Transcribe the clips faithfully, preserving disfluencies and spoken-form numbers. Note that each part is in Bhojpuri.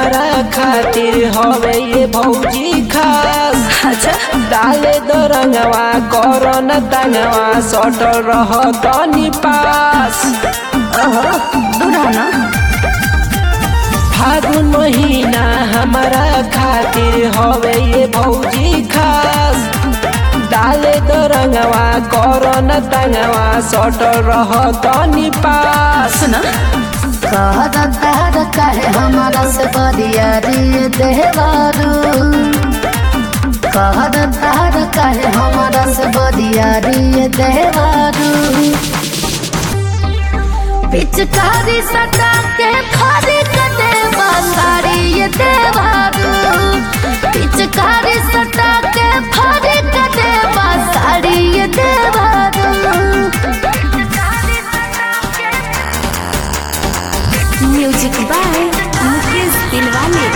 हमारा खातिर हवे ये भौजी खास। अच्छा डाले दो रंगवा करो न तंगवा सटल रह तनी पास। ओहो दूल्हा ना फागुन महीना हमारा खातिर हवे ये भौजी खास। डाले दो रंगवा करो न तंगवा सटल रह तनी पास। सुना कहदार कहे हमारा से बरिया रे देवारू। कहदार कहे हमारा से बरिया रे देवारू। पिचकारी सटा के फाड़ी कटे बासारी ये देवारू। पिचकारी सटा के फाड़ी कटे बासारी ये देवारू। Music by Mukesh Dilwale.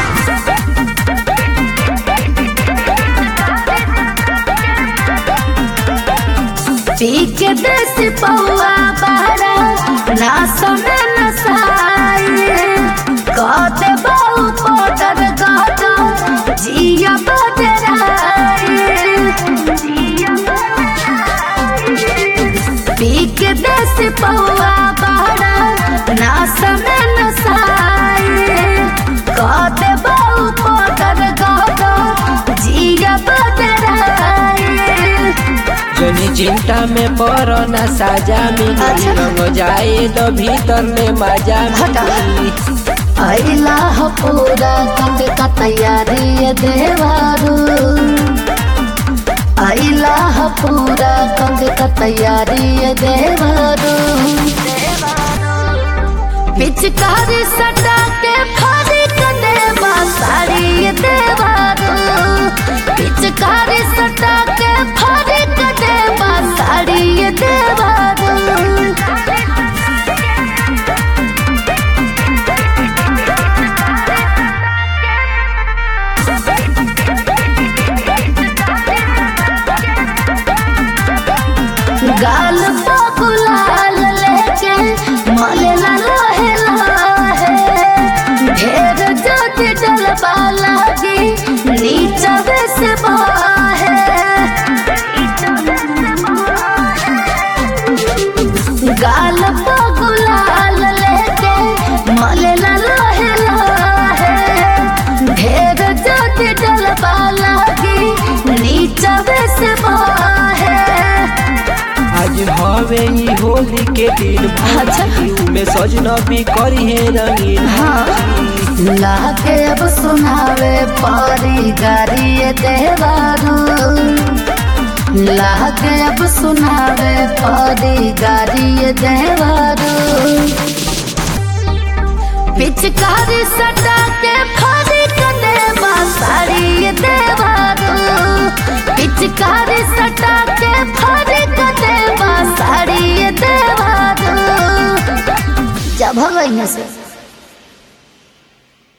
पी के देश पौआ बहरा ना सोने नसाए। कहते बहु पोटर गाता जिया बदराए। पी के देश पौआ बहरा ना सोने नसाए। कहते बहु पोटर गाता जिया बदराए। जनी चिंता में पड़ो न साजा मिली रंग जाए तो भीतर में मजा मिली। अइला हो पूरा कंग का तैयारी देवारू। अइला हो पूरा कंग का तैयारी देवारू। पिचकारी सटा के फाड़ी कटे बासारी देवारू। पिचकारी सटा के फाड़ी कटे बासारी देवारू। गाल गुलाल लेके मलेला लोहे लाहे। ढेर जोती डलबा लागी नीचा बेस बाहे। गाल गुलाल लेके मलेला लोहे लाहे। ढेर जोती डलबा लागी नीचा बेस बाहे। आज हवे ई होली के दिन भौजी में सजना भी करी है रंगीन। लाके अब सुनावे पारी गारी देवारू। लाके अब सुनावे पारी गारी देवारू। पिचकारी सटा के फाड़ी कटे बासारी देवारू। पिचकारी सटा के फाड़ी कटे बासारी देवारू। जब हो गई से